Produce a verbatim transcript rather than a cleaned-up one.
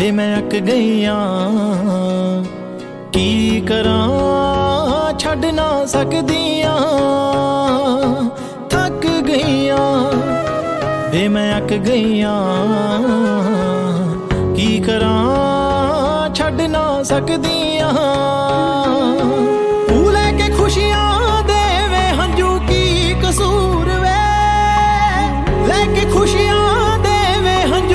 ਵੇ ਮੈਂ ਅੱਕ ਗਈਆਂ ਕੀ ਕਰਾਂ ਛੱਡ ਨਾ ਸਕਦੀਆਂ ਥੱਕ ਗਈਆਂ ਵੇ ਮੈਂ ਅੱਕ ਗਈਆਂ ਕੀ ਕਰਾਂ ਛੱਡ ਨਾ ਸਕਦੀਆਂ ਤੂੰ ਲੈ ਕੇ ਖੁਸ਼ੀਆਂ ਦੇ ਵੇ ਹੰਝੂ ਕੀ ਕਸੂਰ ਵੇ ਲੈ ਕੇ ਖੁਸ਼ੀਆਂ